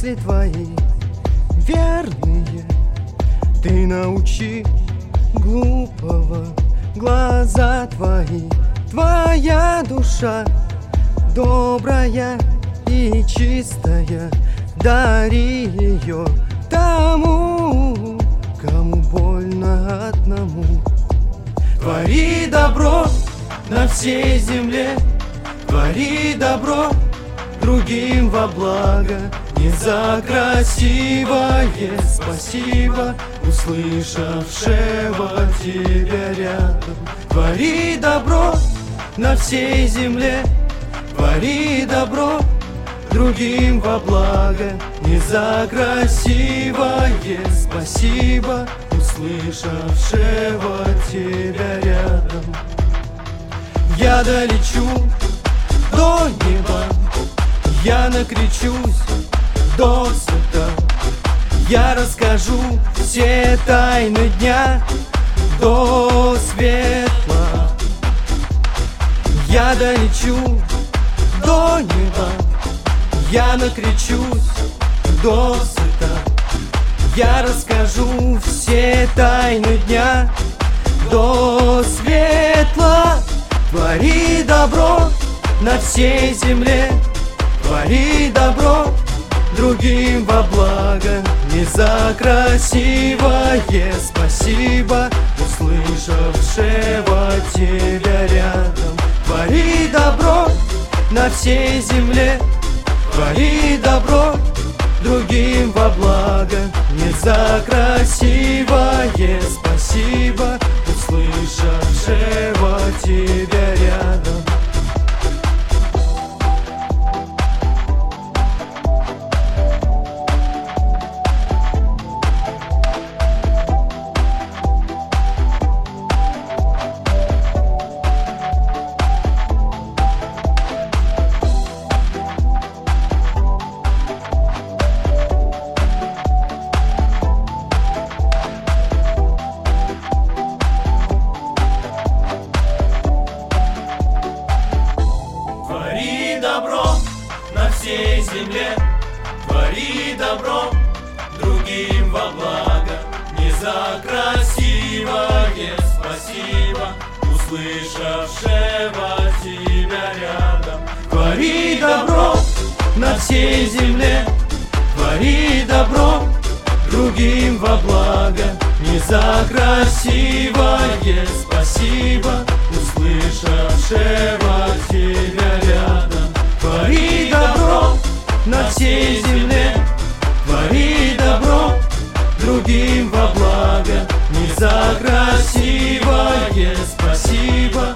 мысли твои верные. Ты научи глупого глаза твои. Твоя душа добрая и чистая, дари ее тому, кому больно одному. Твори добро на всей земле, твори добро другим во благо. Не за красивое спасибо, услышавшего тебя рядом. Твори добро на всей земле, твори добро другим во благо. Не за красивое спасибо, услышавшего тебя рядом. Я долечу до неба, я накричусь до суда. Я расскажу все тайны дня до светла. Я долечу до неба, я накричусь до суда. Я расскажу все тайны дня до светла. Твори добро на всей земле, твори добро другим во благо. Не за красивое спасибо, услышавшего тебя рядом. Твори добро на всей земле, твори добро другим во благо. Не за красивое спасибо, услышавшего тебя рядом. Добро на всей земле, твори добро другим во благо. Не за красивое спасибо, услышавшего тебя рядом. Твори добро на всей земле, твори добро другим во благо. Не за красивое спасибо, услышавшего тебя рядом. Твори добро на всей земле, твори добро другим во благо. Не за красивое спасибо,